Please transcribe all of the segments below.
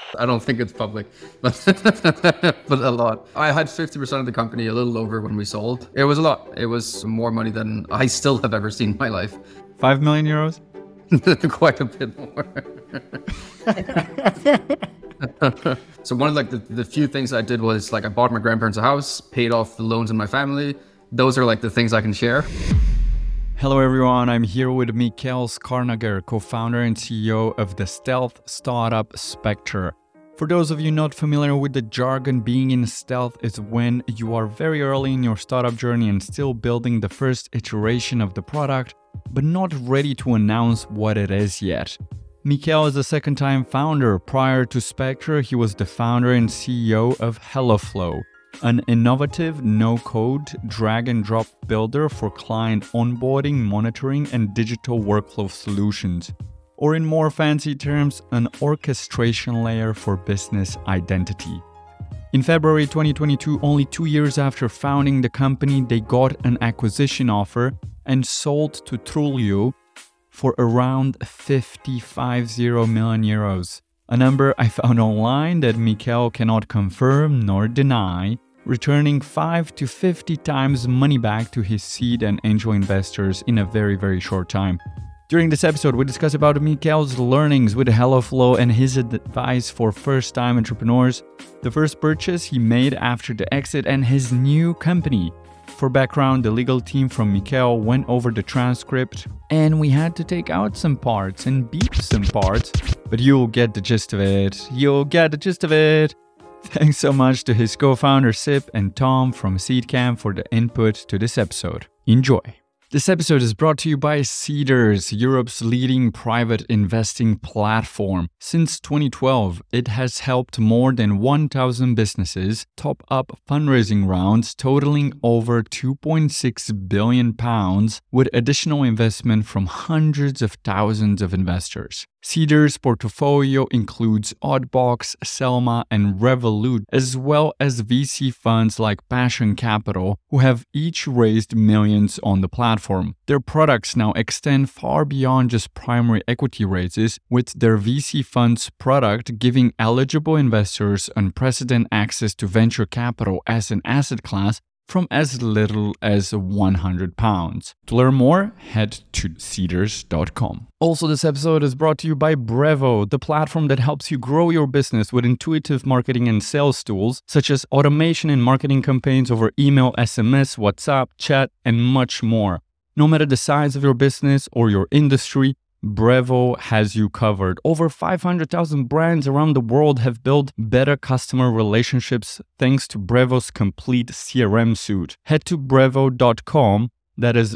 I don't think it's public, but but a lot. I had 50% of the company, a little over when we sold. It was a lot. It was more money than I still have ever seen in my life. 5 million euros? Quite a bit more. So one of like the few things I did was like I bought my grandparents a house, paid off the loans in my family. Those are like the things I can share. Hello everyone, I'm here with Mikael Skarnager, co-founder and CEO of the stealth startup Spectre. For those of you not familiar with the jargon, being in stealth is when you are very early in your startup journey and still building the first iteration of the product, but not ready to announce what it is yet. Mikael is a second-time founder. Prior to Spectre, he was the founder and CEO of HelloFlow, an innovative no-code drag-and-drop builder for client onboarding, monitoring, and digital workflow solutions. Or in more fancy terms, an orchestration layer for business identity. In February 2022, only 2 years after founding the company, they got an acquisition offer and sold to Trulio for around 50 million euros. A number I found online that Mikael cannot confirm nor deny, returning 5 to 50 times money back to his seed and angel investors in a very, very short time. During this episode, we discuss about Mikael's learnings with HelloFlow and his advice for first-time entrepreneurs, the first purchase he made after the exit, and his new company. For background, the legal team from Mikael went over the transcript and we had to take out some parts and beep some parts, but you'll get the gist of it. Thanks so much to his co-founder Sip and Tom from Seedcamp for the input to this episode. Enjoy. This episode is brought to you by Seedrs, Europe's leading private investing platform. Since 2012, it has helped more than 1,000 businesses top up fundraising rounds totaling over £2.6 billion with additional investment from hundreds of thousands of investors. Seedrs' portfolio includes Oddbox, Selma, and Revolut, as well as VC funds like Passion Capital, who have each raised millions on the platform. Their products now extend far beyond just primary equity raises, with their VC funds product giving eligible investors unprecedented access to venture capital as an asset class from as little as £100. To learn more, head to seedrs.com. Also, this episode is brought to you by Brevo, the platform that helps you grow your business with intuitive marketing and sales tools, such as automation and marketing campaigns over email, SMS, WhatsApp, chat, and much more. No matter the size of your business or your industry, Brevo has you covered. Over 500,000 brands around the world have built better customer relationships thanks to Brevo's complete CRM suite. Head to brevo.com, that is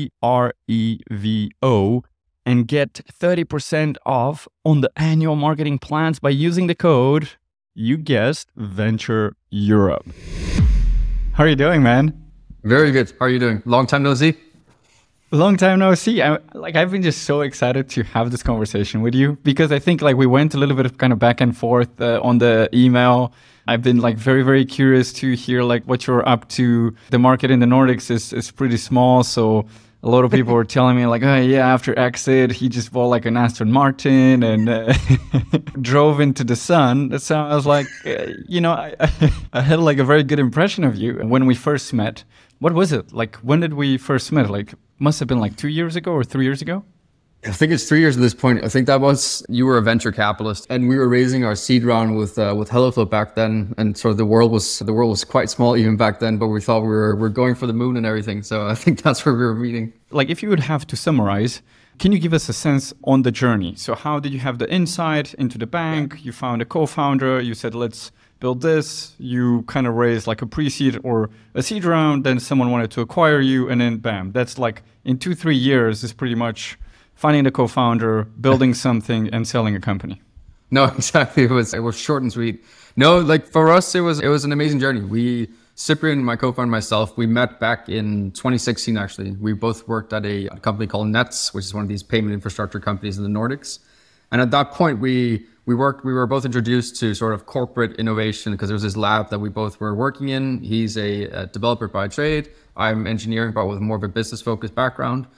BREVO, and get 30% off on the annual marketing plans by using the code, you guessed, Venture Europe. How are you doing, man? Very good. How are you doing? Long time no see. Long time no see. I've been just so excited to have this conversation with you because I think we went a little bit of kind of back and forth on the email. I've been very, very curious to hear what you're up to. The market in the Nordics is pretty small, so a lot of people were telling me oh yeah, after exit he just bought an Aston Martin and drove into the sun. So I was I had a very good impression of you when we first met. What was it? When did we first met? Must have been 2 years ago or 3 years ago? I think it's 3 years at this point. I think you were a venture capitalist and we were raising our seed round with HelloFlow back then. And so the world was quite small even back then, but we thought we were going for the moon and everything. So I think that's where we were meeting. If you would have to summarize, can you give us a sense on the journey? So how did you have the insight into the bank? You found a co-founder, you said, let's build this. You kind of raised a pre-seed or a seed round, then someone wanted to acquire you, and then bam. That's in 2-3 years is pretty much finding the co-founder, building something, and selling a company. No, exactly. It was short and sweet. No, for us, it was an amazing journey. Cyprian, my co-founder, and myself, we met back in 2016, actually. We both worked at a company called Nets, which is one of these payment infrastructure companies in the Nordics. And at that point, we were both introduced to sort of corporate innovation because there was this lab that we both were working in. He's a developer by trade. I'm engineering, but with more of a business focused background.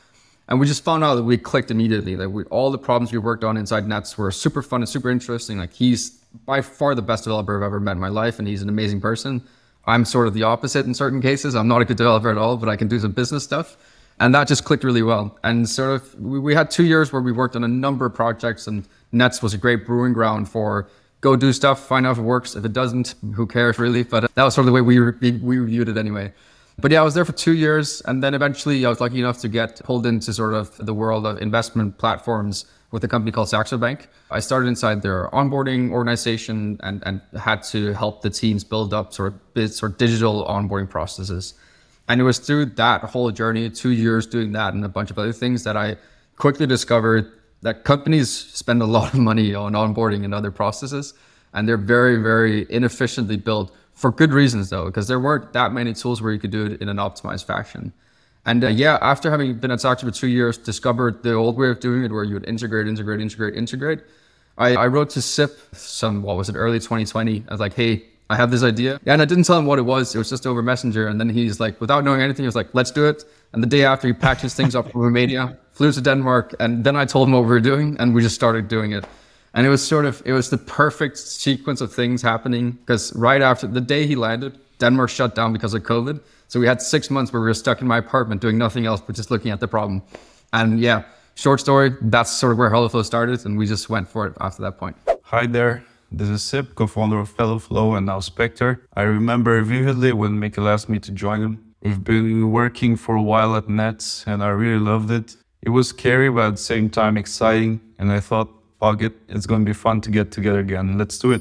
And we just found out that we clicked immediately. That all the problems we worked on inside Nets were super fun and super interesting. Like he's by far the best developer I've ever met in my life, and he's an amazing person. I'm sort of the opposite in certain cases. I'm not a good developer at all, but I can do some business stuff. And that just clicked really well. And sort of, we had 2 years where we worked on a number of projects, and Nets was a great brewing ground for go do stuff, find out if it works. If it doesn't, who cares really? But that was sort of the way we reviewed it anyway. But yeah, I was there for 2 years. And then eventually I was lucky enough to get pulled into sort of the world of investment platforms with a company called Saxo Bank. I started inside their onboarding organization and had to help the teams build up sort of digital onboarding processes. And it was through that whole journey, 2 years doing that and a bunch of other things, that I quickly discovered that companies spend a lot of money on onboarding and other processes. And they're very, very inefficiently built for good reasons, though, because there weren't that many tools where you could do it in an optimized fashion. And after having been at Saxo for 2 years, discovered the old way of doing it where you would integrate. I wrote to SIP early 2020. I was like, hey, I have this idea. And I didn't tell him what it was. It was just over Messenger. And then he's like, without knowing anything, he was like, let's do it. And the day after, he packed his things up from Romania, flew to Denmark. And then I told him what we were doing, and we just started doing it. And it was the perfect sequence of things happening, because right after the day he landed, Denmark shut down because of COVID. So we had 6 months where we were stuck in my apartment doing nothing else but just looking at the problem. And yeah, short story, that's sort of where HelloFlow started, and we just went for it after that point. Hi there, this is Sip, co-founder of HelloFlow and now Spectre. I remember vividly when Mikkel asked me to join him. We've been working for a while at Nets and I really loved it. It was scary, but at the same time exciting. And I thought, fuck it, it's going to be fun to get together again. Let's do it.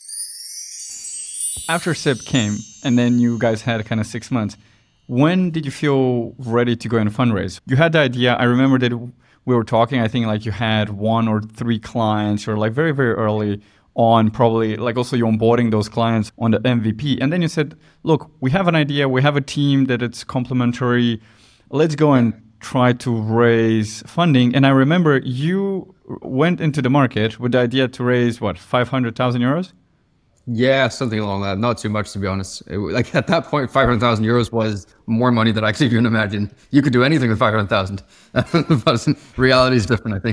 After SIP came, and then you guys had kind of 6 months, when did you feel ready to go and fundraise? You had the idea. I remember that we were talking, I think like you had 1 or 3 clients, or like very, very early on, probably like also you're onboarding those clients on the MVP. And then you said, look, we have an idea. We have a team that it's complementary. Let's go and try to raise funding. And I remember you went into the market with the idea to raise, 500,000 euros? Yeah, something along that. Not too much, to be honest. Like at that point, 500,000 euros was more money than I could even imagine. You could do anything with 500,000. But reality is different, I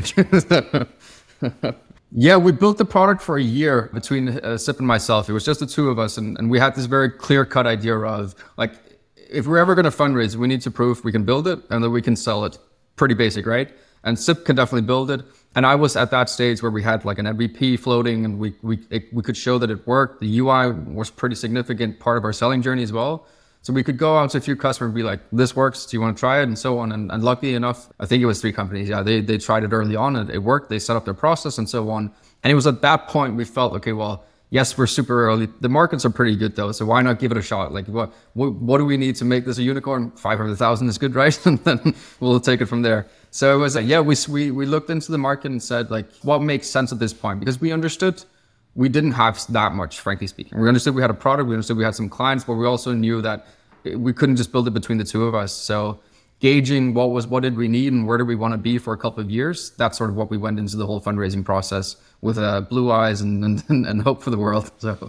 think. Yeah, we built the product for a year between Sip and myself. It was just the two of us. And we had this very clear-cut idea of, like, if we're ever going to fundraise, we need to prove we can build it and that we can sell it. Pretty basic, right? And Sip can definitely build it. And I was at that stage where we had like an MVP floating, and we could show that it worked. The UI was pretty significant part of our selling journey as well. So we could go out to a few customers and be like, this works, do you want to try it? And so on. And luckily enough, I think it was 3 companies. Yeah, they tried it early on and it worked. They set up their process and so on. And it was at that point we felt, okay, well, yes, we're super early. The markets are pretty good though. So why not give it a shot? Like what do we need to make this a unicorn? 500,000 is good, right? And then we'll take it from there. So it was like, yeah, we looked into the market and said like, what makes sense at this point? Because we understood we didn't have that much, frankly speaking. We understood we had a product, we understood we had some clients, but we also knew that we couldn't just build it between the two of us. So gauging what did we need and where do we want to be for a couple of years, that's sort of what we went into the whole fundraising process with blue eyes and hope for the world. So.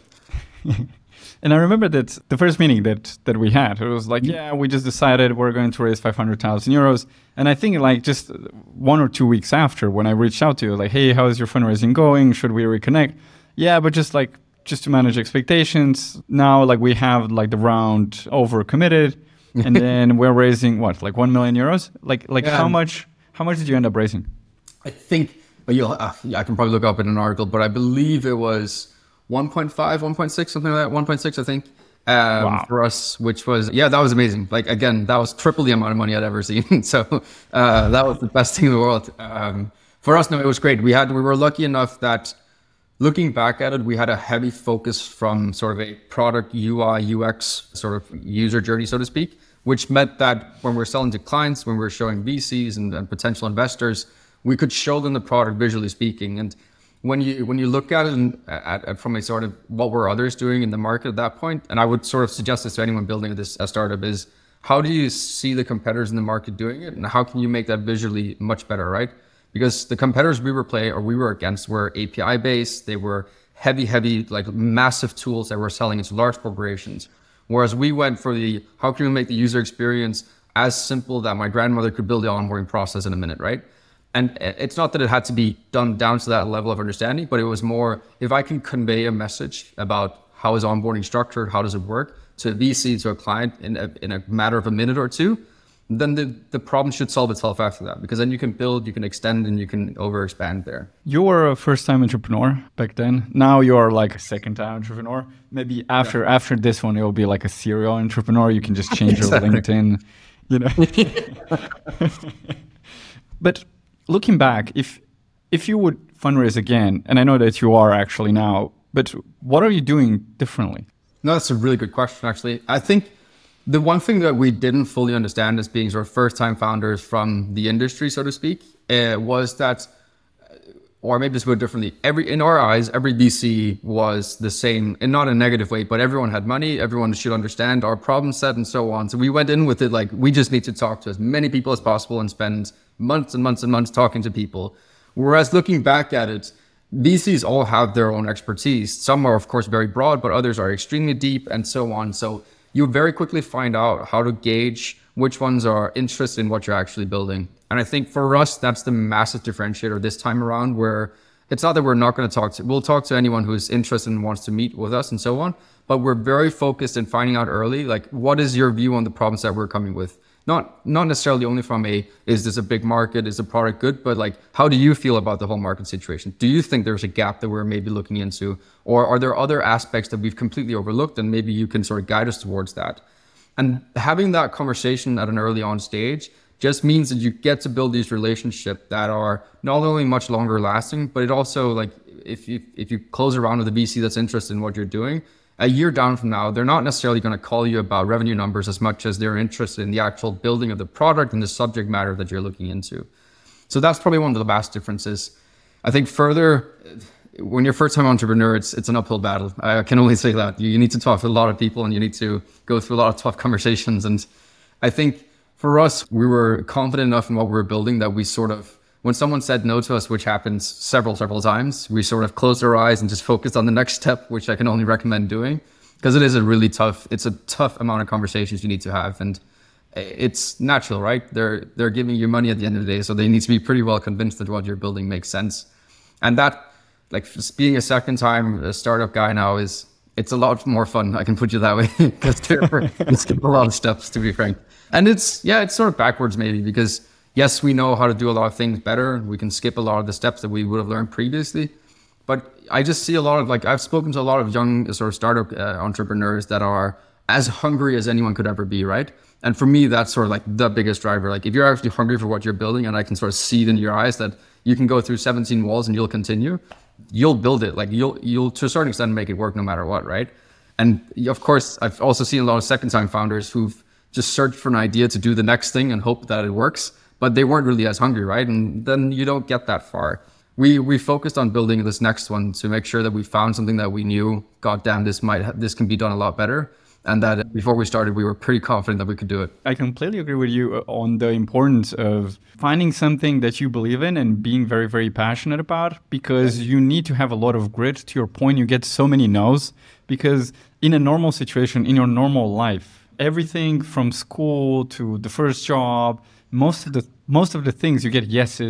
And I remember that the first meeting that we had, it was like, yeah, we just decided we're going to raise 500,000 euros. And I think like just 1 or 2 weeks after, when I reached out to you, like, hey, how is your fundraising going? Should we reconnect? Yeah, but just to manage expectations. Now, like we have like the round over committed, and then we're raising like 1 million euros. Like yeah. How much did you end up raising? I think I can probably look up in an article, but I believe it was 1.5, 1.6, something like that. 1.6, I think, wow. For us, which was, yeah, that was amazing. Like, again, that was triple the amount of money I'd ever seen. So that was the best thing in the world. For us, no, it was great. We were lucky enough that looking back at it, we had a heavy focus from sort of a product UI, UX sort of user journey, so to speak, which meant that when we're selling to clients, when we're showing VCs and potential investors, we could show them the product visually speaking. And when you look at it from a sort of what were others doing in the market at that point, and I would sort of suggest this to anyone building a startup, is how do you see the competitors in the market doing it, and how can you make that visually much better, right? Because the competitors we were against were API based. They were heavy, like massive tools that were selling into large corporations. Whereas we went for how can we make the user experience as simple that my grandmother could build the onboarding process in a minute, right? And it's not that it had to be done down to that level of understanding, but it was more, if I can convey a message about how is onboarding structured, how does it work, to a VC, to a client in a matter of a minute or two, then the problem should solve itself after that, because then you can build, you can extend, and you can overexpand there. You were a first-time entrepreneur back then. Now you are like a second-time entrepreneur. Maybe after this one, you'll be like a serial entrepreneur. You can just change your LinkedIn, you know. But looking back, if you would fundraise again, and I know that you are actually now, but what are you doing differently? No, that's a really good question, actually. I think the one thing that we didn't fully understand as being sort of first-time founders from the industry, so to speak, was that, or maybe just put it differently, in our eyes, every VC was the same, and not in a negative way, but everyone had money, everyone should understand our problem set and so on. So we went in with it like, we just need to talk to as many people as possible and spend months and months and months talking to people. Whereas looking back at it, VCs all have their own expertise. Some are, of course, very broad, but others are extremely deep and so on. So you very quickly find out how to gauge which ones are interested in what you're actually building. And I think for us, that's the massive differentiator this time around, where it's not that we're not going to we'll talk to anyone who's interested and wants to meet with us and so on, but we're very focused in finding out early, like, what is your view on the problems that we're coming with? Not necessarily only from is this a big market? Is the product good? But like, how do you feel about the whole market situation? Do you think there's a gap that we're maybe looking into? Or are there other aspects that we've completely overlooked and maybe you can sort of guide us towards that? And having that conversation at an early on stage just means that you get to build these relationships that are not only much longer lasting, but it also, like, if you close around with a VC that's interested in what you're doing, a year down from now, they're not necessarily going to call you about revenue numbers as much as they're interested in the actual building of the product and the subject matter that you're looking into. So that's probably one of the vast differences. I think further, when you're a first-time entrepreneur, it's an uphill battle. I can only say that. You need to talk to a lot of people and you need to go through a lot of tough conversations. And I think for us, we were confident enough in what we were building that we sort of, when someone said no to us, which happens several times, we sort of closed our eyes and just focused on the next step, which I can only recommend doing, because it's a tough amount of conversations you need to have. And it's natural, right? They're giving you money at the end of the day, so they need to be pretty well convinced that what you're building makes sense. And that, like, just being a second time startup guy now it's a lot more fun. I can put you that way, because it's a lot of steps, to be frank. And it's sort of backwards maybe, because yes, we know how to do a lot of things better. We can skip a lot of the steps that we would have learned previously. But I just see a lot of, like, I've spoken to a lot of young sort of startup entrepreneurs that are as hungry as anyone could ever be, right? And for me, that's sort of like the biggest driver. Like, if you're actually hungry for what you're building, and I can sort of see it in your eyes that you can go through 17 walls and you'll continue, you'll build it. Like, you'll to a certain extent make it work no matter what, right? And of course, I've also seen a lot of second-time founders who've just searched for an idea to do the next thing and hope that it works, but they weren't really as hungry, right? And then you don't get that far. We focused on building this next one to make sure that we found something that we knew, God damn, this can be done a lot better. And that before we started, we were pretty confident that we could do it. I completely agree with you on the importance of finding something that you believe in and being very, very passionate about, because you need to have a lot of grit. To your point, you get so many no's, because in a normal situation, in your normal life, everything from school to the first job, most of the things you get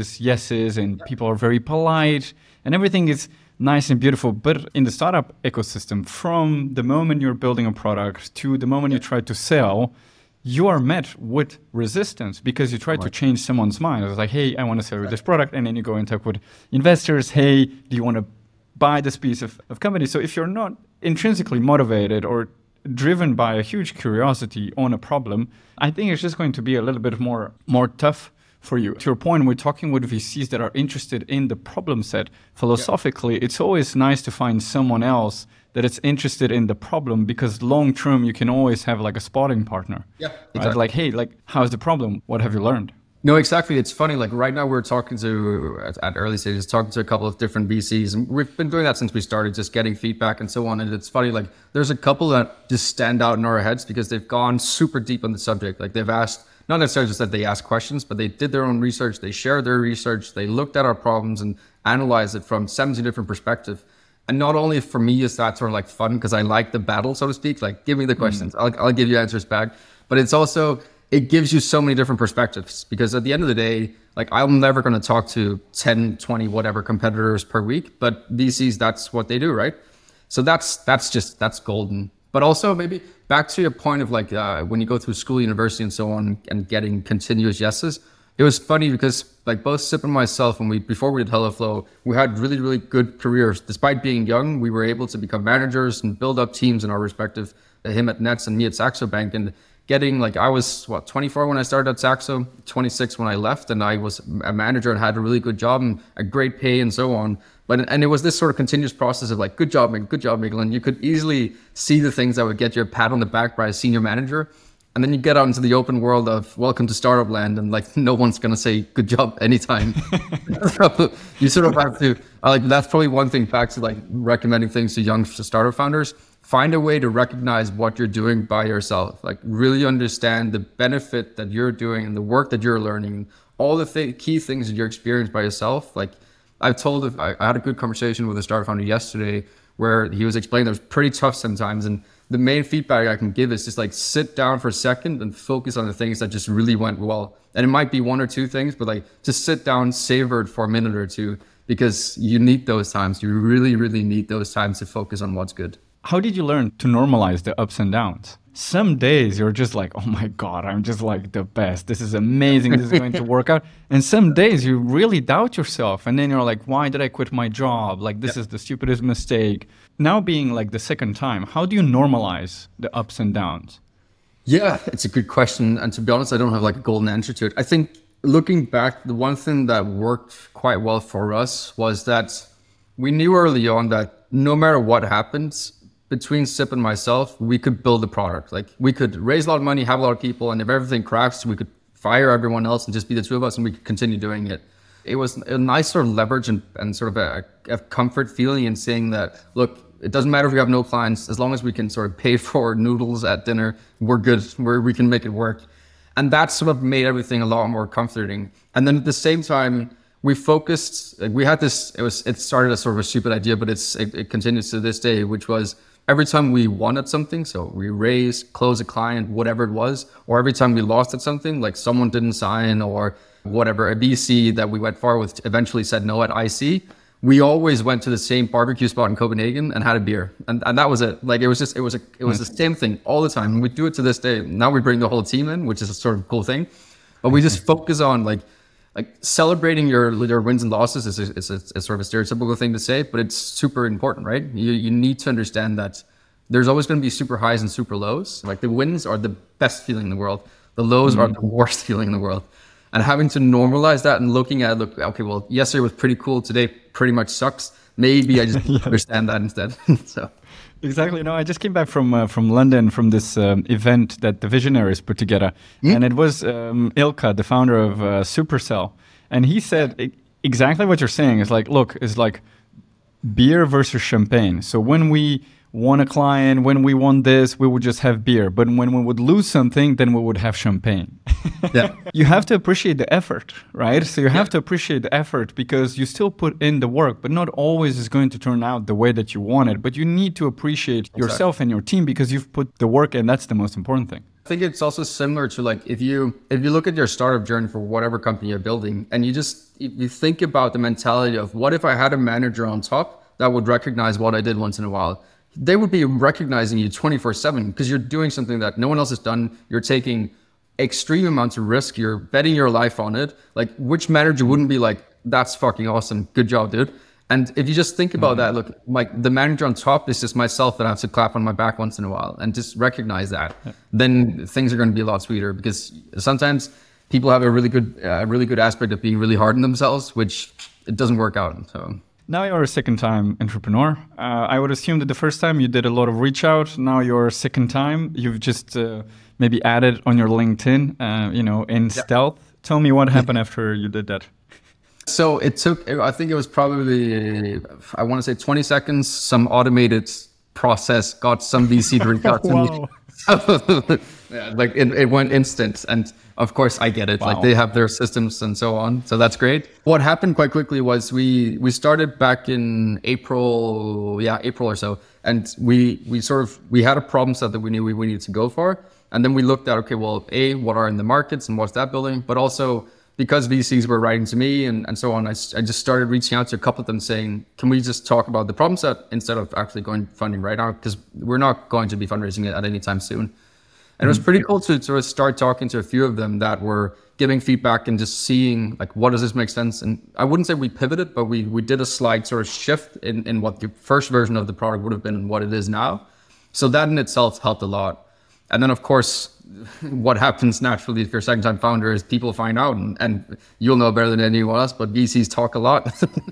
yeses, and people are very polite and everything is nice and beautiful. But in the startup ecosystem, from the moment you're building a product to the moment you try to sell, you are met with resistance because you try to change someone's mind. It's like, hey, I want to sell you this product. And then you go and talk with investors. Hey, do you want to buy this piece of company? So if you're not intrinsically motivated or driven by a huge curiosity on a problem, I think it's just going to be a little bit more tough for you. To your point, we're talking with VCs that are interested in the problem set. Philosophically, it's always nice to find someone else that is interested in the problem, because long term you can always have like a spotting partner. Yeah, exactly. Right? Like, hey, like, how's the problem? What have you learned? No, exactly. It's funny. Like, right now we're talking at early stages, talking to a couple of different VCs, and we've been doing that since we started, just getting feedback and so on. And it's funny, like, there's a couple that just stand out in our heads because they've gone super deep on the subject. Like, they've asked, not necessarily just that they asked questions, but they did their own research. They shared their research. They looked at our problems and analyzed it from 17 different perspectives. And not only for me is that sort of like fun because I like the battle, so to speak, like, give me the questions. I'll give you answers back. But it's also, it gives you so many different perspectives, because at the end of the day, like I'm never going to talk to 10, 20, whatever competitors per week, but VCs, that's what they do, right? So that's golden. But also maybe back to your point of like when you go through school, university and so on and getting continuous yeses, it was funny because like both Sip and myself, before we did HelloFlow, we had really, really good careers. Despite being young, we were able to become managers and build up teams in our respective, him at Nets and me at Saxo Bank. And getting like, I was 24 when I started at Saxo, 26 when I left, and I was a manager and had a really good job and a great pay and so on. And it was this sort of continuous process of like, good job, Miguel. And you could easily see the things that would get you a pat on the back by a senior manager. And then you get out into the open world of welcome to startup land, and like no one's gonna say good job anytime. You sort of have to like, that's probably one thing back to like recommending things to young startup founders. Find a way to recognize what you're doing by yourself. Like really understand the benefit that you're doing and the work that you're learning, all the key things that you're experiencing by yourself. Like I had a good conversation with a startup founder yesterday where he was explaining that it was pretty tough sometimes, and the main feedback I can give is just like sit down for a second and focus on the things that just really went well. And it might be one or two things, but like just sit down, savor it for a minute or two, because you need those times. You really, really need those times to focus on what's good. How did you learn to normalize the ups and downs? Some days you're just like, oh my God, I'm just like the best. This is amazing. This is going to work out. And some days you really doubt yourself. And then you're like, why did I quit my job? Like, this is the stupidest mistake. Now being like the second time, how do you normalize the ups and downs? Yeah, it's a good question. And to be honest, I don't have like a golden answer to it. I think looking back, the one thing that worked quite well for us was that we knew early on that no matter what happens, between Sip and myself, we could build a product. Like we could raise a lot of money, have a lot of people, and if everything crashed, we could fire everyone else and just be the two of us, and we could continue doing it. It was a nice sort of leverage and sort of a comfort feeling in saying that, look, it doesn't matter if we have no clients, as long as we can sort of pay for noodles at dinner, we're good, we can make it work. And that sort of made everything a lot more comforting. And then at the same time, we focused, we had this, it started as sort of a stupid idea, but it continues to this day, which was, every time we won at something, so we raised, closed a client, whatever it was, or every time we lost at something, like someone didn't sign or whatever, a VC that we went far with eventually said no at IC, we always went to the same barbecue spot in Copenhagen and had a beer. And that was it. Like it was the same thing all the time. We do it to this day. Now we bring the whole team in, which is a sort of cool thing. But we just focus on like celebrating your wins and losses is a sort of a stereotypical thing to say, but it's super important, right? You need to understand that there's always going to be super highs and super lows. Like the wins are the best feeling in the world. The lows are the worst feeling in the world. And having to normalize that and looking at it, okay, well, yesterday was pretty cool. Today pretty much sucks. Maybe I just understand that instead. So. Exactly. No, I just came back from London from this event that the Visionaries put together, and it was Ilkka, the founder of Supercell, and he said exactly what you're saying. It's like, look, it's like beer versus champagne. So when we won a client, when we won this, we would just have beer, but when we would lose something, then we would have champagne. Yeah. You have to appreciate the effort, right? So you have to appreciate the effort because you still put in the work, but not always is going to turn out the way that you want it. But you need to appreciate yourself and your team because you've put the work in. That's the most important thing. I think it's also similar to like if you look at your startup journey for whatever company you're building, and you think about the mentality of what if I had a manager on top that would recognize what I did once in a while. They would be recognizing you 24/7 because you're doing something that no one else has done. You're taking extreme amounts of risk. You're betting your life on it. Like which manager wouldn't be like, that's fucking awesome. Good job, dude. And if you just think about that, look, like the manager on top is just myself that I have to clap on my back once in a while and just recognize that. Then things are going to be a lot sweeter because sometimes people have a really good aspect of being really hard on themselves, which it doesn't work out. So. Now you're a second-time entrepreneur. I would assume that the first time you did a lot of reach out. Now you're a second time. You've just maybe added on your LinkedIn, in stealth. Tell me what happened after you did that. So it took, I think it was probably, I want to say 20 seconds, some automated process, got some VC to reach out to me. Yeah, like it went instant. And of course I get it. Wow. Like they have their systems and so on. So that's great. What happened quite quickly was we started back in April or so. And we had a problem set that we knew we needed to go for. And then we looked at, okay, well, A, what are in the markets and what's that building? But also because VCs were writing to me and so on, I just started reaching out to a couple of them saying, can we just talk about the problem set instead of actually going funding right now? Because we're not going to be fundraising it at any time soon. And it was pretty cool to sort of start talking to a few of them that were giving feedback and just seeing like, what does this make sense? And I wouldn't say we pivoted, but we did a slight sort of shift in what the first version of the product would have been and what it is now. So that in itself helped a lot. And then of course, what happens naturally if you're a second time founder is people find out and you'll know better than anyone else, but VCs talk a lot.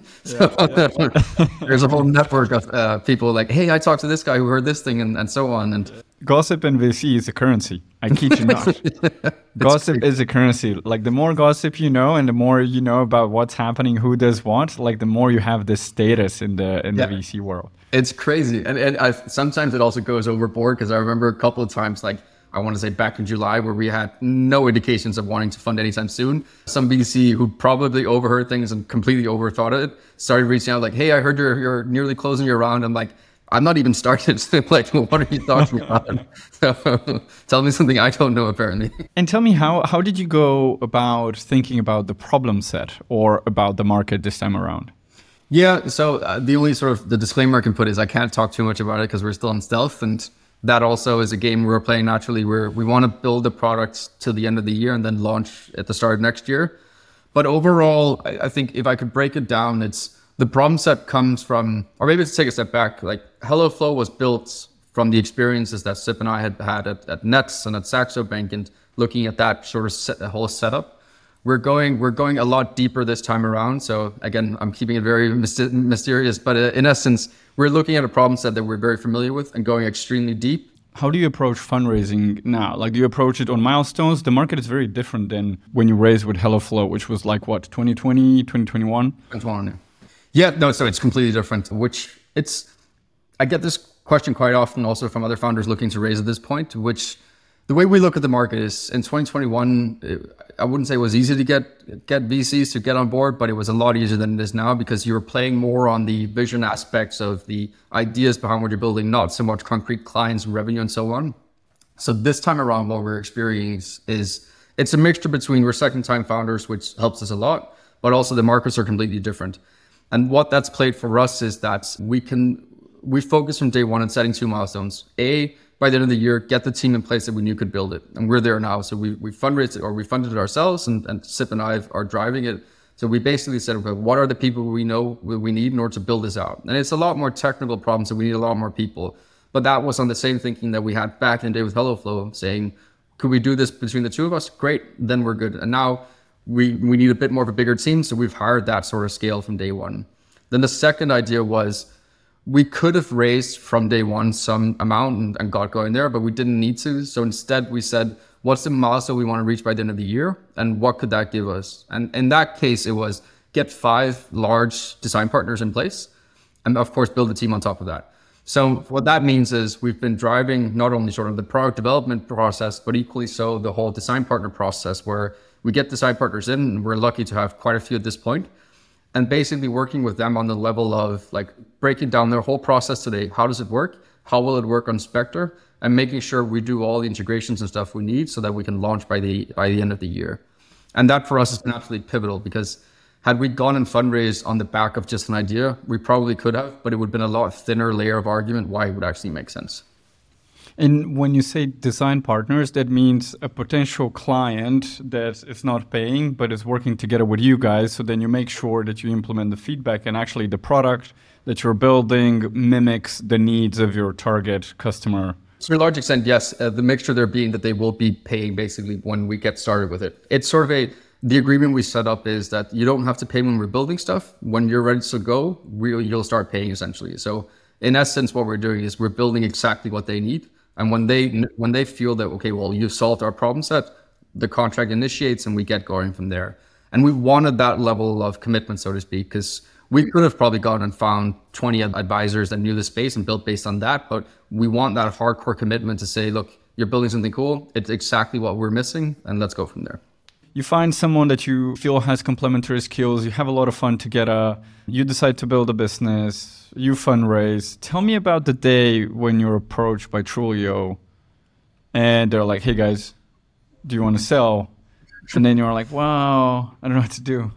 There's a whole network of people like, hey, I talked to this guy who heard this thing and so on. And gossip in VC is a currency. I kid you not. Gossip is a currency. Like the more gossip you know and the more you know about what's happening, who does what, like the more you have this status in the VC world. It's crazy. And sometimes it also goes overboard because I remember a couple of times, like I want to say back in July, where we had no indications of wanting to fund anytime soon. Some VC who probably overheard things and completely overthought it started reaching out like, hey, I heard you're nearly closing your round. I'm like, I'm not even started. Like, what are you talking about? So, tell me something I don't know, apparently. And tell me, how did you go about thinking about the problem set or about the market this time around? Yeah, so the only sort of the disclaimer I can put is I can't talk too much about it because we're still in stealth. And that also is a game we're playing naturally where we want to build the product till the end of the year and then launch at the start of next year. But overall, I think if I could break it down, it's the problem set comes from, or maybe let's take a step back, like HelloFlow was built from the experiences that Sip and I had at Nets and at Saxo Bank and looking at that sort of whole setup. We're going a lot deeper this time around. So again, I'm keeping it very mysterious, but in essence, we're looking at a problem set that we're very familiar with and going extremely deep. How do you approach fundraising now? Like, do you approach it on milestones? The market is very different than when you raised with HelloFlow, which was like what, 2020, 2021? 2021, yeah. No, so it's completely different, I get this question quite often also from other founders looking to raise at this point, which the way we look at the market is in 2021, I wouldn't say it was easy to get VCs to get on board, but it was a lot easier than it is now because you were playing more on the vision aspects of the ideas behind what you're building, not so much concrete clients, revenue, and so on. So this time around, what we're experiencing is it's a mixture between we're second-time founders, which helps us a lot, but also the markets are completely different. And what that's played for us is that we focus from day one on setting two milestones. By the end of the year, get the team in place that we knew could build it. And we're there now. So we fundraised or we funded it ourselves and Sip and I are driving it. So we basically said, okay, what are the people we know we need in order to build this out? And it's a lot more technical problems, so we need a lot more people. But that was on the same thinking that we had back in the day with HelloFlow, saying, could we do this between the two of us? Great, then we're good. And now we need a bit more of a bigger team. So we've hired that sort of scale from day one. Then the second idea was, we could have raised from day one some amount and got going there, but we didn't need to. So instead we said, what's the milestone we want to reach by the end of the year? And what could that give us? And in that case, it was get 5 large design partners in place. And of course, build a team on top of that. So what that means is we've been driving not only sort of the product development process, but equally so the whole design partner process where we get design partners in, and we're lucky to have quite a few at this point. And basically working with them on the level of like breaking down their whole process today. How does it work? How will it work on Spectre? And making sure we do all the integrations and stuff we need so that we can launch by the end of the year. And that for us has been absolutely pivotal because had we gone and fundraised on the back of just an idea, we probably could have, but it would have been a lot thinner layer of argument why it would actually make sense. And when you say design partners, that means a potential client that is not paying, but is working together with you guys. So then you make sure that you implement the feedback and actually the product that you're building mimics the needs of your target customer. To a large extent, yes. The mixture there being that they will be paying basically when we get started with it. It's sort of the agreement we set up is that you don't have to pay when we're building stuff. When you're ready to go, you'll start paying essentially. So in essence, what we're doing is we're building exactly what they need. And when they feel that, okay, well, you've solved our problem set, the contract initiates and we get going from there. And we wanted that level of commitment, so to speak, because we could have probably gone and found 20 advisors that knew the space and built based on that. But we want that hardcore commitment to say, look, you're building something cool. It's exactly what we're missing. And let's go from there. You find someone that you feel has complementary skills. You have a lot of fun together. You decide to build a business. You fundraise. Tell me about the day when you're approached by Trulio and they're like, "Hey guys, do you want to sell?" And then you're like, "Wow, I don't know what to do."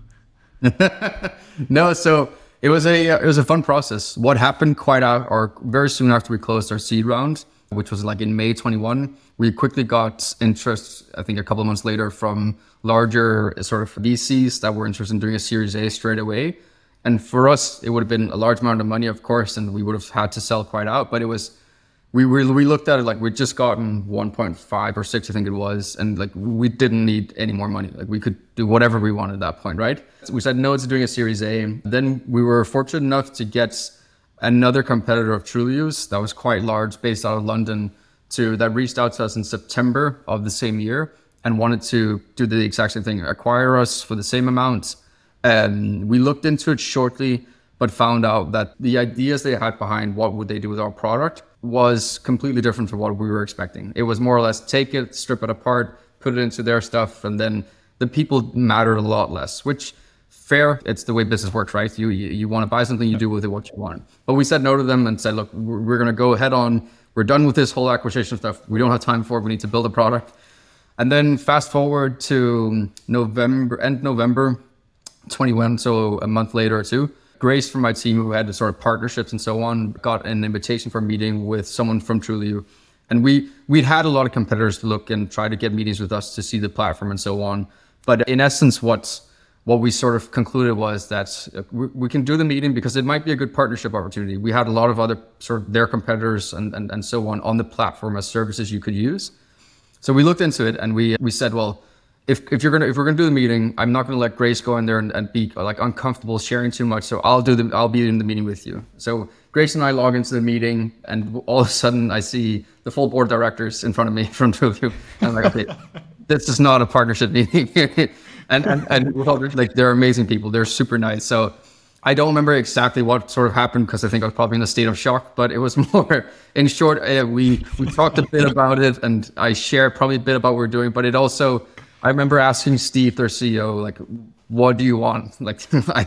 No, so it was a fun process. What happened quite out or very soon after we closed our seed round, which was like in May 21, we quickly got interest, I think a couple of months later, from larger sort of VCs that were interested in doing a Series A straight away. And for us, it would have been a large amount of money, of course, and we would have had to sell quite out. But it was, we looked at it like we'd just gotten 1.5 or 6, I think it was, and like we didn't need any more money. Like we could do whatever we wanted at that point, right? So we said no to doing a Series A. Then we were fortunate enough to get another competitor of Trulius that was quite large, based out of London, that reached out to us in September of the same year and wanted to do the exact same thing, acquire us for the same amount. And we looked into it shortly, but found out that the ideas they had behind what would they do with our product was completely different from what we were expecting. It was more or less take it, strip it apart, put it into their stuff, and then the people mattered a lot less, which fair, it's the way business works, right? You want to buy something, you do with it what you want. But we said no to them and said, look, we're going to go head on. We're done with this whole acquisition stuff. We don't have time for it. We need to build a product. And then fast forward to end November 21, so a month later or two, Grace from my team, who had the sort of partnerships and so on, got an invitation for a meeting with someone from Trulioo. And we'd had a lot of competitors to look and try to get meetings with us to see the platform and so on. But in essence, what we sort of concluded was that we can do the meeting because it might be a good partnership opportunity. We had a lot of other sort of their competitors and so on the platform as services you could use. So we looked into it and we said, well, if we're gonna do the meeting, I'm not gonna let Grace go in there and be like uncomfortable sharing too much. So I'll be in the meeting with you. So Grace and I log into the meeting, and all of a sudden I see the full board of directors in front of me from Trulioo. I'm like, okay, this is not a partnership meeting. and like they're amazing people. They're super nice. So I don't remember exactly what sort of happened because I think I was probably in a state of shock. But it was more, in short, we talked a bit about it, and I shared probably a bit about what we're doing. But it also, I remember asking Steve, their CEO, like, what do you want? Like,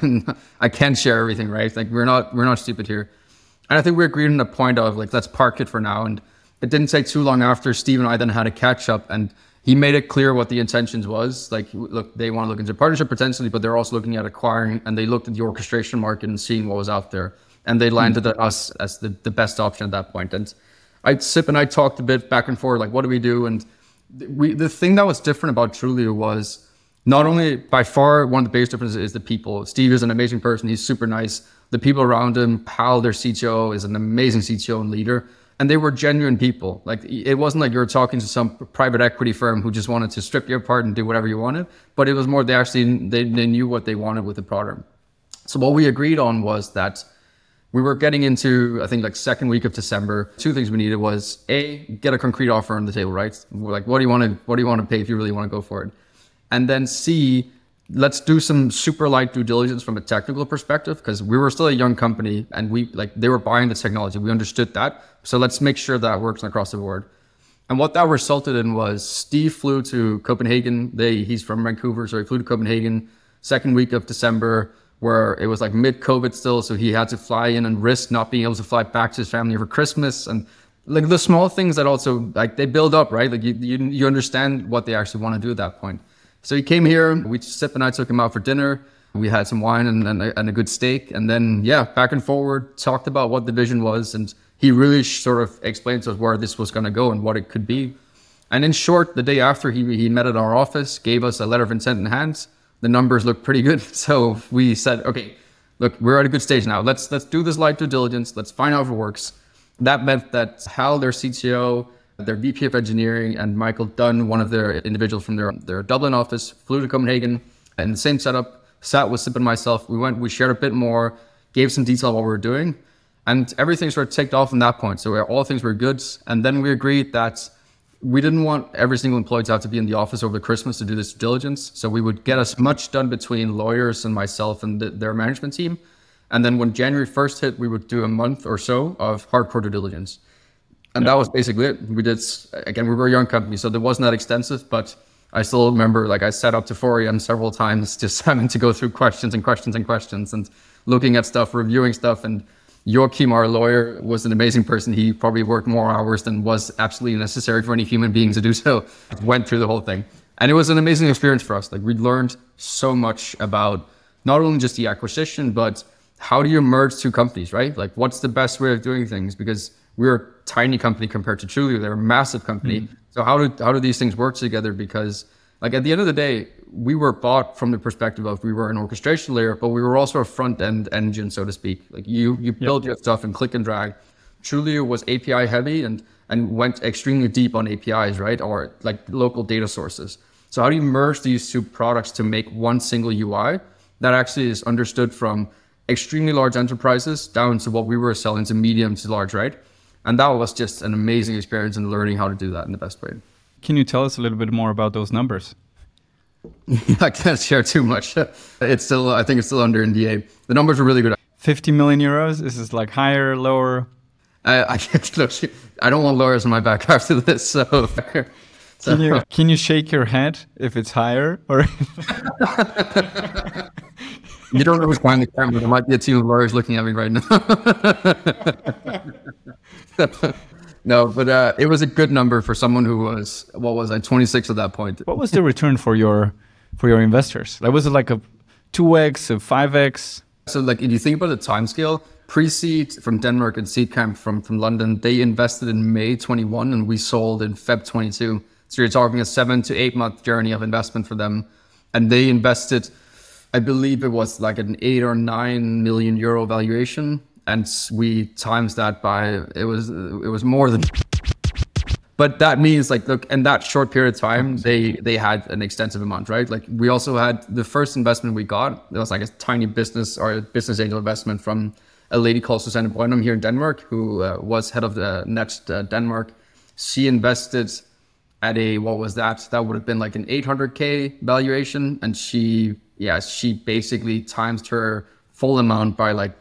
I can't share everything, right? Like, we're not stupid here. And I think we agreed on the point of like, let's park it for now. And it didn't take too long after Steve and I then had a catch up, and he made it clear what the intentions was. Like, look, they want to look into partnership potentially, but they're also looking at acquiring, and they looked at the orchestration market and seeing what was out there. And they landed at us as the best option at that point. And Sip and I talked a bit back and forth, like, what do we do? And the thing that was different about Trulioo was not only by far one of the biggest differences is the people. Steve is an amazing person. He's super nice. The people around him, Pal, their CTO, is an amazing CTO and leader. And they were genuine people. Like, it wasn't like you were talking to some private equity firm who just wanted to strip you apart and do whatever you wanted, but it was more they knew what they wanted with the product. So what we agreed on was that we were getting into, I think, like second week of December. Two things we needed was A, get a concrete offer on the table, right? We're like, what do you want to pay if you really want to go for it? And then C, let's do some super light due diligence from a technical perspective, because we were still a young company and they were buying the technology. We understood that. So let's make sure that works across the board. And what that resulted in was Steve flew to Copenhagen. He's from Vancouver, so he flew to Copenhagen second week of December, where it was like mid-COVID still. So he had to fly in and risk not being able to fly back to his family for Christmas. And like the small things that also, like, they build up, right? Like you understand what they actually want to do at that point. So he came here, Sip and I took him out for dinner. We had some wine and a good steak. And then, back and forward, talked about what the vision was. And he really sort of explained to us where this was going to go and what it could be. And in short, the day after, he met at our office, gave us a letter of intent in hand. The numbers looked pretty good. So we said, okay, look, we're at a good stage now. Let's do this light due diligence. Let's find out if it works. That meant that Hal, their CTO, their VP of engineering, and Michael Dunn, one of their individuals from their Dublin office, flew to Copenhagen in the same setup, sat with Sip and myself. We shared a bit more, gave some detail on what we were doing, and everything sort of ticked off from that point. So all things were good. And then we agreed that we didn't want every single employee to have to be in the office over Christmas to do this due diligence. So we would get as much done between lawyers and myself and their management team. And then when January 1st hit, we would do a month or so of hardcore due diligence. And that was basically it. We did, again, we were a young company, so it wasn't that extensive, but I still remember, like, I sat up to 4 a.m. several times just having to go through questions and looking at stuff, reviewing stuff. And Joachim, our lawyer, was an amazing person. He probably worked more hours than was absolutely necessary for any human being to do so. Went through the whole thing. And it was an amazing experience for us. Like, we learned so much about not only just the acquisition, but how do you merge two companies, right? Like, what's the best way of doing things? Because we're a tiny company compared to Trulioo. They're a massive company. So how do these things work together? Because like at the end of the day, we were bought from the perspective of we were an orchestration layer, but we were also a front end engine, so to speak. Like you build your stuff and click and drag. Trulioo was API heavy and went extremely deep on APIs, right? Or like local data sources. So how do you merge these two products to make one single UI that actually is understood from extremely large enterprises down to what we were selling to medium to large, right? And that was just an amazing experience in learning how to do that in the best way. Can you tell us a little bit more about those numbers? I can't share too much. I think it's still under NDA. The numbers are really good. 50 million euros? Is this like higher, lower? I can't look. I don't want lawyers on my back after this. So can you shake your head if it's higher? Or you don't know who's behind the camera. There might be a team of lawyers looking at me right now. No, but it was a good number for someone who was, 26 at that point. What was the return for your investors? Like, was it like a 2x, a 5x? So like, if you think about the time scale, Pre-Seed from Denmark and Seedcamp from London, they invested in May 21 and we sold in Feb 22. So you're talking a 7 to 8 month journey of investment for them. And they invested, I believe it was like an 8 or 9 million euro valuation. And we times that by, it was more than, but that means like, look, in that short period of time, they had an extensive amount, right? Like we also had the first investment we got, it was like a tiny business or a business angel investment from a lady called Susanne Brøndum here in Denmark, who was head of the Next Denmark. She invested at what was that? That would have been like an 800K valuation. And she basically times her full amount by like,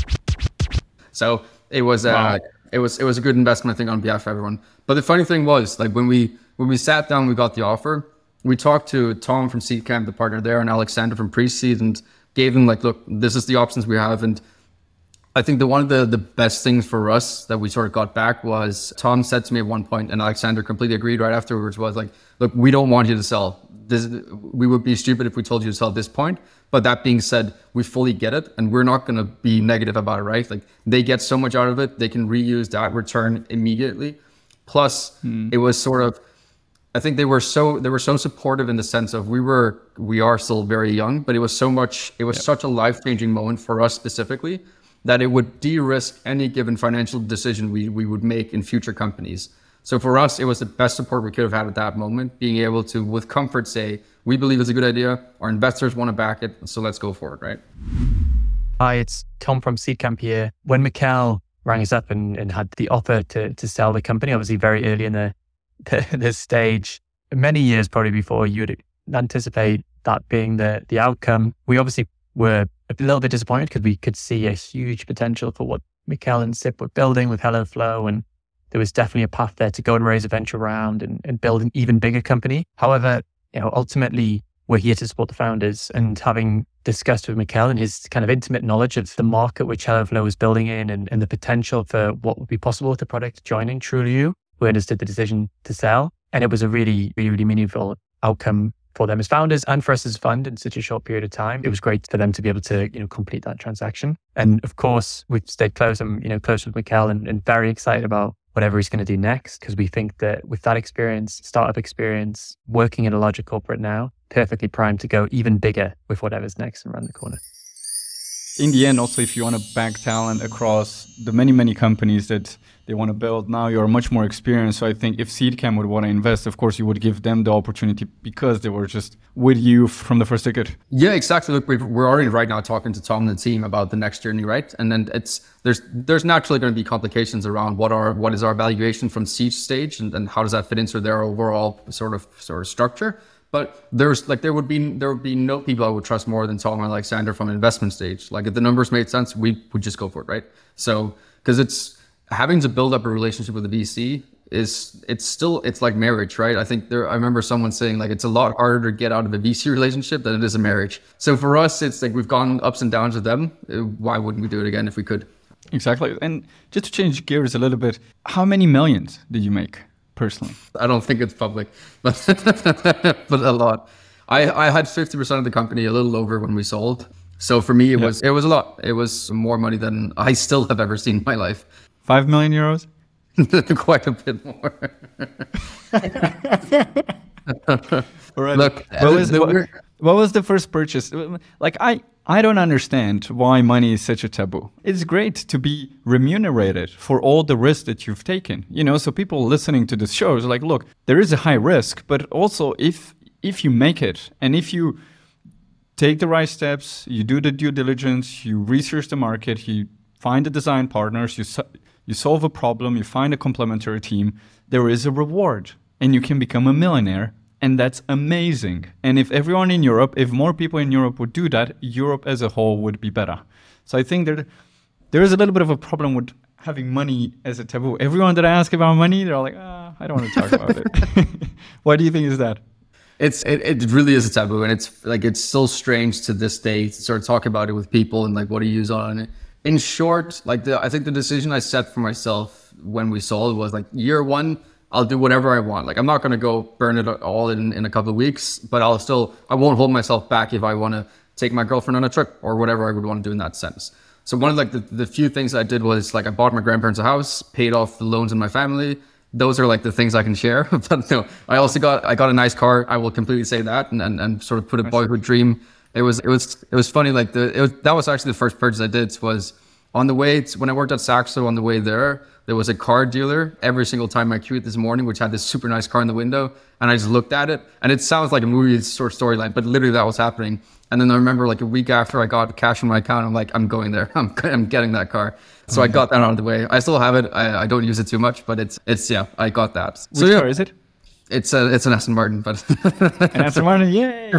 so it was it was a good investment, I think, on behalf of everyone. But the funny thing was, like when we sat down, we got the offer. We talked to Tom from Seedcamp, the partner there, and Alexander from Pre-Seed, and gave them like, look, this is the options we have. And I think one of the best things for us that we sort of got back was Tom said to me at one point, and Alexander completely agreed right afterwards, was like, look, we don't want you to sell. We would be stupid if we told you to sell at this point. But that being said, we fully get it and we're not going to be negative about it, right? Like they get so much out of it. They can reuse that return immediately. Plus it was sort of, I think they were so supportive in the sense of we are still very young, but it was such a life-changing moment for us specifically that it would de-risk any given financial decision we would make in future companies. So for us, it was the best support we could have had at that moment, being able to, with comfort, say, we believe it's a good idea, our investors want to back it, so let's go for it, right? Hi, it's Tom from Seedcamp here. When Mikkel rang us up and had the offer to sell the company, obviously very early in the stage, many years probably before you would anticipate that being the outcome, we obviously were a little bit disappointed because we could see a huge potential for what Mikkel and Sip were building with HelloFlow, and there was definitely a path there to go and raise a venture round and build an even bigger company. However, ultimately, we're here to support the founders, and having discussed with Mikkel and his kind of intimate knowledge of the market which HelloFlow was building in and the potential for what would be possible with the product joining Trulioo, we understood the decision to sell. And it was a really, really, really meaningful outcome for them as founders and for us as a fund in such a short period of time. It was great for them to be able to, complete that transaction. And of course, we've stayed close and, close with Mikkel and very excited about whatever he's going to do next, because we think that with that experience, startup experience, working at a larger corporate now, perfectly primed to go even bigger with whatever's next and around the corner. In the end, also, if you want to back talent across the many, many companies that they want to build, now you're much more experienced. So I think if Seedcamp would want to invest, of course, you would give them the opportunity because they were just with you from the first ticket. Yeah, exactly. Look, we're already right now talking to Tom and the team about the next journey, right? And then there's naturally going to be complications around what is our valuation from seed stage and how does that fit into their overall sort of structure. But there would be no people I would trust more than Tom and Alexander from investment stage. Like if the numbers made sense, we would just go for it, right? So because it's having to build up a relationship with a VC it's like marriage, right? I remember someone saying like it's a lot harder to get out of a VC relationship than it is a marriage. So for us, it's like we've gone ups and downs with them. Why wouldn't we do it again if we could? Exactly. And just to change gears a little bit, how many millions did you make personally? I don't think it's public, but but a lot. I had 50% of the company, a little over when we sold. So for me, it was a lot. It was more money than I still have ever seen in my life. 5 million euros? Quite a bit more. Look, what was the first purchase? Like, I don't understand why money is such a taboo. It's great to be remunerated for all the risk that you've taken. You know, so people listening to this show is like, look, there is a high risk, but also if you make it and if you take the right steps, you do the due diligence, you research the market, you find the design partners, you solve a problem, you find a complementary team, there is a reward and you can become a millionaire. And that's amazing. And if everyone in Europe, if more people in Europe would do that, Europe as a whole would be better. So I think there is a little bit of a problem with having money as a taboo. Everyone that I ask about money, they're like, I don't want to talk about it. Why do you think is that? It really is a taboo, and it's so strange to this day to sort of talk about it with people and like what do you use on it. In short, like I think the decision I set for myself when we sold was like year one, I'll do whatever I want. Like I'm not going to go burn it all in a couple of weeks, but I won't hold myself back if I want to take my girlfriend on a trip or whatever I would want to do in that sense. So one of like the few things I did was like I bought my grandparents a house, paid off the loans in my family. Those are like the things I can share. But no, I got a nice car. I will completely say that and sort of put a boyhood dream. It was funny. Like that was actually the first purchase I did was on the way when I worked at Saxo. On the way there was a car dealer every single time I queued this morning, which had this super nice car in the window. And I just looked at it, and it sounds like a movie sort of storyline, but literally that was happening. And then I remember like a week after I got cash in my account, I'm like, I'm going there. I'm getting that car. So I got that out of the way. I still have it. I don't use it too much, but it's I got that. So which car is it? It's an Aston Martin, but an Aston Martin, yay!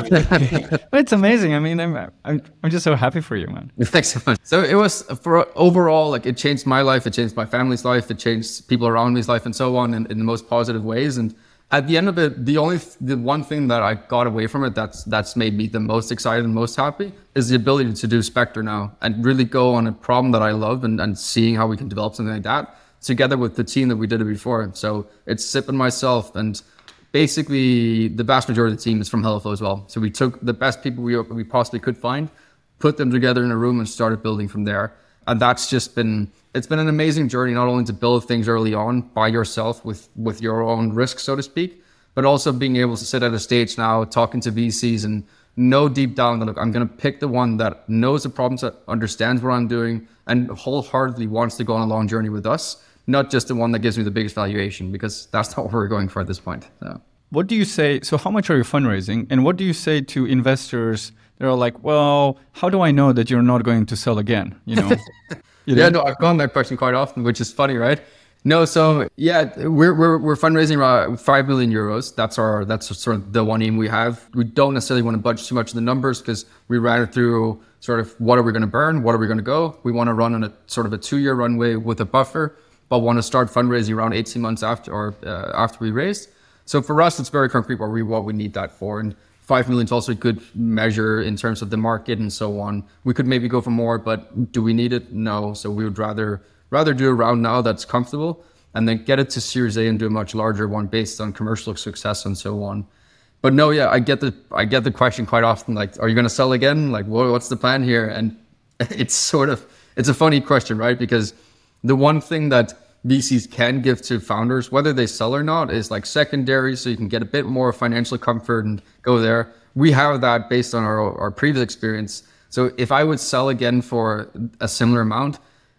It's amazing. I mean, I'm just so happy for you, man. Thanks so much. So it was for overall, like it changed my life, it changed my family's life, it changed people around me's life, and so on, in the most positive ways. And at the end of it, the one thing that I got away from it that's made me the most excited and most happy is the ability to do Spectre now and really go on a problem that I love and seeing how we can develop something like that together with the team that we did it before. So it's Sip and myself, and basically the vast majority of the team is from HelloFlow as well. So we took the best people we possibly could find, put them together in a room and started building from there. And that's just it's been an amazing journey, not only to build things early on by yourself with your own risk, so to speak, but also being able to sit at a stage now talking to VCs and know deep down that, look, I'm going to pick the one that knows the problems, that understands what I'm doing, and wholeheartedly wants to go on a long journey with us, not just the one that gives me the biggest valuation, because that's not what we're going for at this point. So. What do you say? So how much are you fundraising? And what do you say to investors that are like, well, how do I know that you're not going to sell again? You know? Yeah, no, I've gotten that question quite often, which is funny, right? No, so yeah, we're fundraising around 5 million euros. That's sort of the one aim we have. We don't necessarily want to budge too much of the numbers because we ran it through sort of what are we going to burn, what are we going to go. We want to run on a sort of a 2-year runway with a buffer, but want to start fundraising around 18 months after we raised. So for us, it's very concrete what we need that for. And 5 million is also a good measure in terms of the market and so on. We could maybe go for more, but do we need it? No. So we would rather do a round now that's comfortable and then get it to Series A and do a much larger one based on commercial success and so on. But no, yeah, I get the question quite often, like, are you going to sell again? Like, what's the plan here? And it's a funny question, right? Because the one thing that VCs can give to founders, whether they sell or not, is like secondary, so you can get a bit more financial comfort and go there. We have that based on our previous experience. So if I would sell again for a similar amount,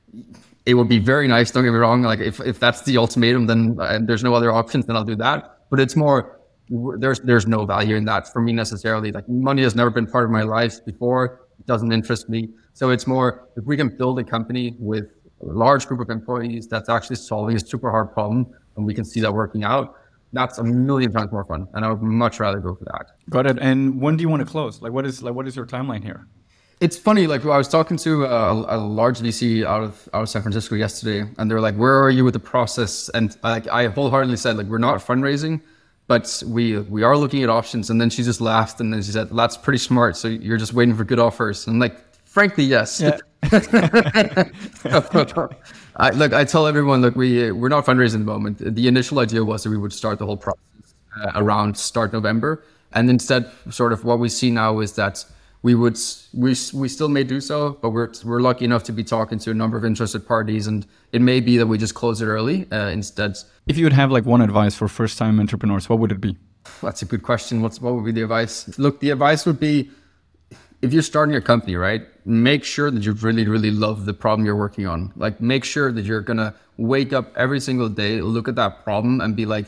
it would be very nice, don't get me wrong. Like if that's the ultimatum, then there's no other options, then I'll do that. But it's more, there's no value in that for me necessarily. Like money has never been part of my life before. It doesn't interest me. So it's more, if we can build a company with a large group of employees that's actually solving a super hard problem and we can see that working out, that's a million times more fun. And I would much rather go for that. Got it. And when do you want to close? Like what is your timeline here? It's funny, like I was talking to a large VC out of San Francisco yesterday, and they were like, where are you with the process? And I wholeheartedly said, like, we're not fundraising, but we are looking at options. And then she just laughed and then she said, that's pretty smart. So you're just waiting for good offers. And like, frankly, yes. Yeah. I tell everyone, look, we're not fundraising at the moment. The initial idea was that we would start the whole process around start November, and instead, sort of what we see now is that we still may do so, but we're lucky enough to be talking to a number of interested parties, and it may be that we just close it early instead. If you would have like one advice for first-time entrepreneurs, what would it be? That's a good question. What would be the advice? Look, the advice would be, if you're starting a company, right, make sure that you really, really love the problem you're working on. Like, make sure that you're gonna wake up every single day, look at that problem and be like,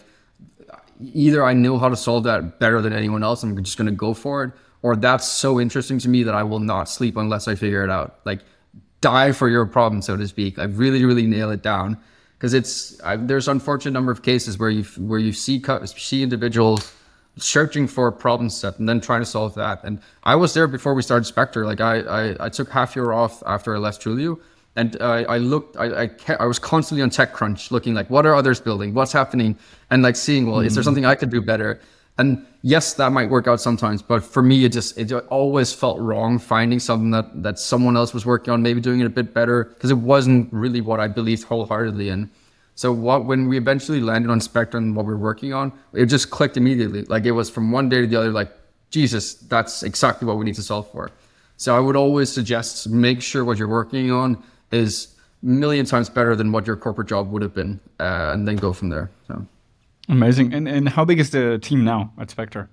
either I know how to solve that better than anyone else, I'm just gonna go for it, or that's so interesting to me that I will not sleep unless I figure it out. Like, die for your problem, so to speak. Like, really, really nail it down. Because there's an unfortunate number of cases where you see individuals searching for a problem set and then trying to solve that. And I was there before we started Spectre. Like I took half year off after I left Trulio, and I was constantly on TechCrunch looking like, what are others building, what's happening, and like seeing, well, is there something I could do better? And yes, that might work out sometimes, but for me, it always felt wrong finding something that someone else was working on, maybe doing it a bit better, because it wasn't really what I believed wholeheartedly in. So when we eventually landed on Spectre and what we're working on, it just clicked immediately. Like, it was from one day to the other, like, Jesus, that's exactly what we need to solve for. So I would always suggest, make sure what you're working on is a million times better than what your corporate job would have been, and then go from there. So. Amazing. And how big is the team now at Spectre?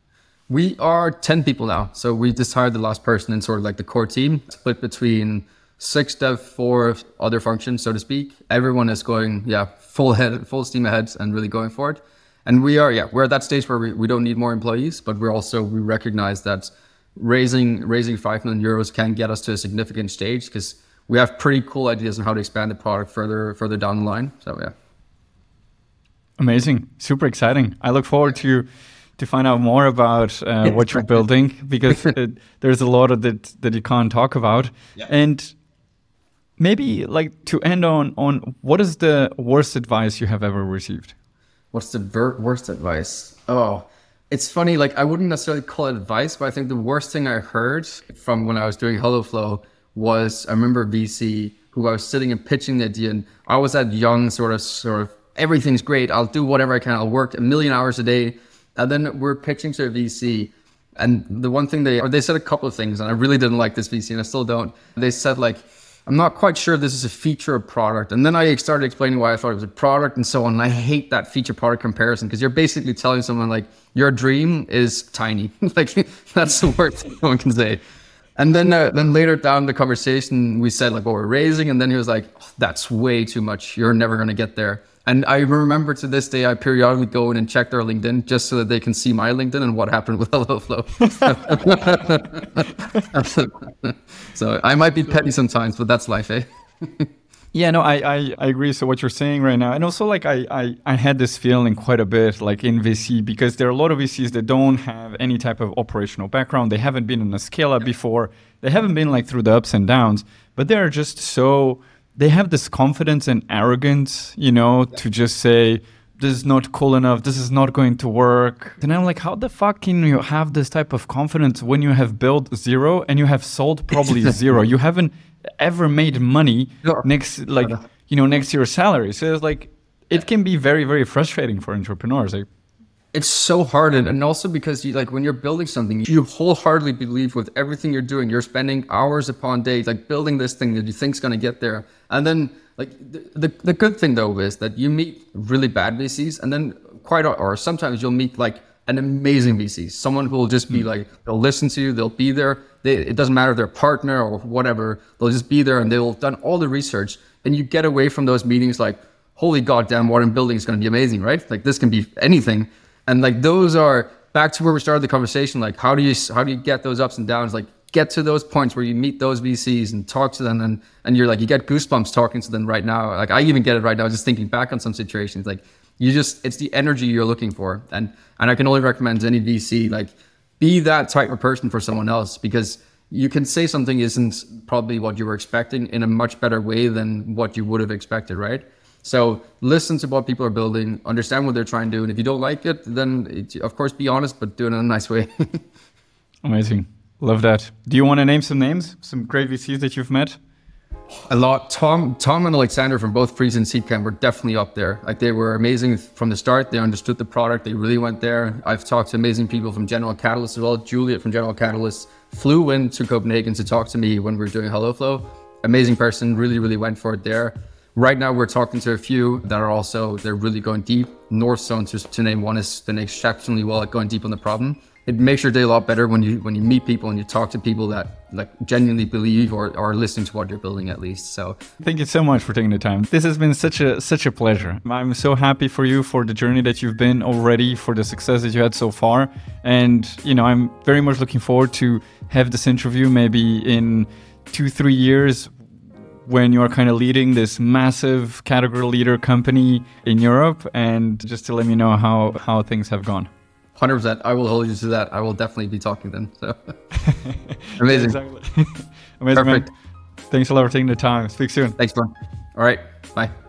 We are 10 people now. So we just hired the last person in sort of like the core team, split between 6 dev, 4 other functions, so to speak. Everyone is going, full steam ahead and really going for it. And we're at that stage where we don't need more employees, but we recognize that raising 5 million euros can get us to a significant stage, because we have pretty cool ideas on how to expand the product further down the line. So yeah. Amazing. Super exciting. I look forward to find out more about what you're building, because there's a lot of it that you can't talk about. Yeah. And maybe like to end on what is the worst advice you have ever received? What's the worst advice? Oh, it's funny. Like, I wouldn't necessarily call it advice, but I think the worst thing I heard from when I was doing HelloFlow was, I remember VC who I was sitting and pitching the idea, and I was that young sort of everything's great, I'll do whatever I can, I'll work 1 million hours a day. And then we're pitching to a VC, and the one thing they said a couple of things, and I really didn't like this VC, and I still don't. They said, like, I'm not quite sure this is a feature or product. And then I started explaining why I thought it was a product and so on. And I hate that feature product comparison, because you're basically telling someone, like, your dream is tiny. Like, that's the worst thing someone can say. And then later down the conversation, we said, like, what we're raising. And then he was like, oh, that's way too much. You're never going to get there. And I remember to this day, I periodically go in and check their LinkedIn just so that they can see my LinkedIn and what happened with HelloFlow. So I might be petty sometimes, but that's life, eh? Yeah, no, I agree. So what you're saying right now, and also like I had this feeling quite a bit like in VC, because there are a lot of VCs that don't have any type of operational background. They haven't been in a scale up before. They haven't been like through the ups and downs, but they're just they have this confidence and arrogance, to just say, this is not cool enough, this is not going to work. And I'm like, how the fuck can you have this type of confidence when you have built zero and you have sold probably zero? You haven't ever made money next to your salary. So it's like, it can be very, very frustrating for entrepreneurs. It's so hard, and also because when you're building something, you wholeheartedly believe with everything you're doing. You're spending hours upon days building this thing that you think's going to get there. And then the good thing though is that you meet really bad VCs, and then or sometimes you'll meet an amazing VC, someone who will just be they'll listen to you, they'll be there. It doesn't matter if they're a partner or whatever, they'll just be there and they'll have done all the research, and you get away from those meetings like, holy goddamn, what I'm building is going to be amazing, right? Like, this can be anything. And those are back to where we started the conversation. Like, how do you get those ups and downs? Like, get to those points where you meet those VCs and talk to them, and you're you get goosebumps talking to them right now. Like, I even get it right now, just thinking back on some situations. It's the energy you're looking for. And I can only recommend to any VC, be that type of person for someone else, because you can say something isn't probably what you were expecting in a much better way than what you would have expected, right? So listen to what people are building, understand what they're trying to do. And if you don't like it, then of course, be honest, but do it in a nice way. Amazing. Love that. Do you want to name some names, some great VCs that you've met? A lot. Tom and Alexander from both Freeze and Seedcamp were definitely up there. Like they were amazing from the start. They understood the product. They really went there. I've talked to amazing people from General Catalyst as well. Juliet from General Catalyst flew into Copenhagen to talk to me when we were doing HelloFlow. Amazing person, really, really went for it there. Right now, we're talking to a few that are also, they're really going deep. Northzone, to name one, is done exceptionally well at going deep on the problem. It makes your day a lot better when you meet people and you talk to people that like genuinely believe or are listening to what you're building at least. So thank you so much for taking the time. This has been such a pleasure. I'm so happy for you, for the journey that you've been already, for the success that you had so far. And, you know, I'm very much looking forward to have this interview maybe in 2-3 years when you're kind of leading this massive category leader company in Europe, and just to let me know how things have gone. 100%. I will hold you to that. I will definitely be talking then. So amazing. Exactly. Amazing. Perfect. Man. Thanks a lot for taking the time. Speak soon. Thanks, bro. All right. Bye.